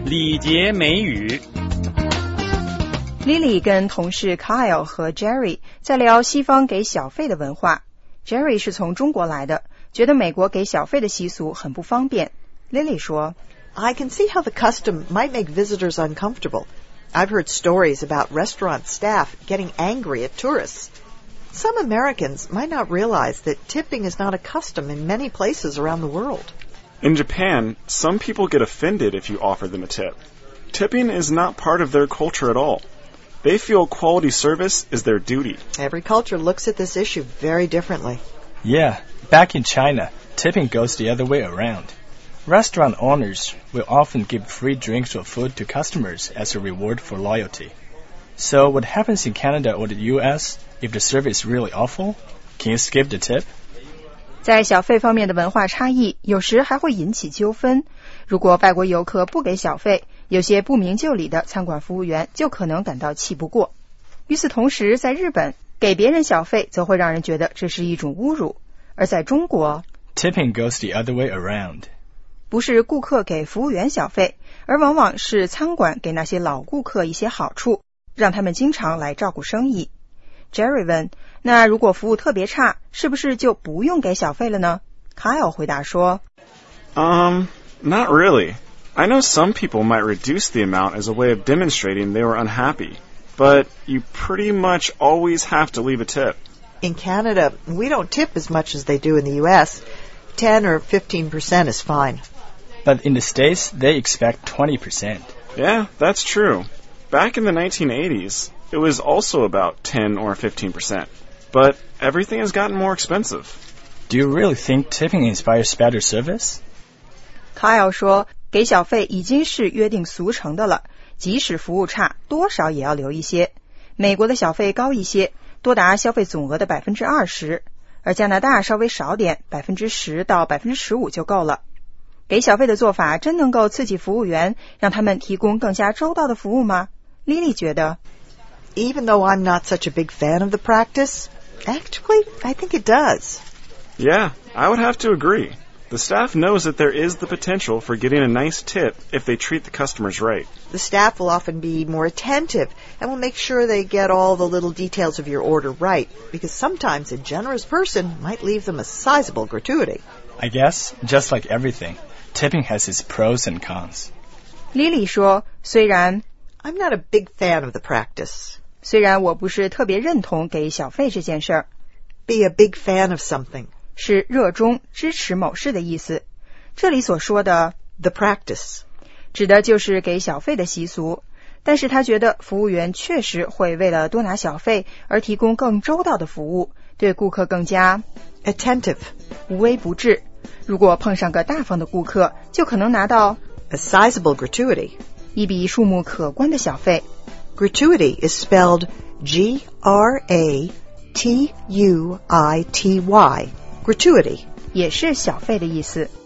礼节美语。 Lily 跟同事 Kyle 和 Jerry 在聊西方给小费的文化。Jerry 是从中国来的，觉得美国给小费的习俗很不方便。Lily 说 I can see how the custom might make visitors uncomfortable. I've heard stories about restaurant staff getting angry at tourists. Some Americans might not realize that tipping is not a custom in many places around the world. In Japan, some people get offended if you offer them a tip. Tipping is not part of their culture at all. They feel quality service is their duty. Every culture looks at this issue very differently. Yeah, back in China, tipping goes the other way around. Restaurant owners will often give free drinks or food to customers as a reward for loyalty. So what happens in Canada or the US if the service is really awful? Can you skip the tip? 在小费方面的文化差异，有时还会引起纠纷。如果外国游客不给小费，有些不明就里的餐馆服务员就可能感到气不过。与此同时，在日本，给别人小费则会让人觉得这是一种侮辱。而在中国 Tipping goes the other way around. 不是顾客给服务员小费，而往往是餐馆给那些老顾客一些好处，让他们经常来照顾生意。Jerry 问，那如果服务特别差，是不是就不用给小费了呢？ Kyle 回答说 Not really. I know some people might reduce the amount as a way of demonstrating they were unhappy, but you pretty much always have to leave a tip. In Canada, we don't tip as much as they do in the US. 10 or 15% is fine. But in the States, they expect 20%. Yeah, that's true. Back in the 1980s, it was also about 10 or 15%. But everything has gotten more expensive. Do you really think tipping inspires better service? Kyle 说，给小费已经是约定俗成的了，即使服务差，多少也要留一些。美国的小费高一些，多达消费总额的 20%， 而加拿大稍微少点 10% 到 15% 就够了。给小费的做法真能够刺激服务员，让他们提供更加周到的服务吗？ Lily 觉得 Even though I'm not such a big fan of the practice, actually, I think it does. Yeah, I would have to agree. The staff knows that there is the potential for getting a nice tip if they treat the customers right. The staff will often be more attentive and will make sure they get all the little details of your order right, because sometimes a generous person might leave them a sizable gratuity. I guess, just like everything, tipping has its pros and cons. Lily 说，虽然 I'm not a big fan of the practice. 虽然我不是特别认同给小费这件事儿 Be a big fan of something. 是热衷支持某事的意思。这里所说的 The practice. 指的就是给小费的习俗，但是他觉得服务员确实会为了多拿小费而提供更周到的服务，对顾客更加 Attentive. 无微不至。如果碰上个大方的顾客，就可能拿到 A sizable gratuity. 一笔数目可观的小费。 Gratuity is spelled G-R-A-T-U-I-T-Y. Gratuity. 也是小费的意思。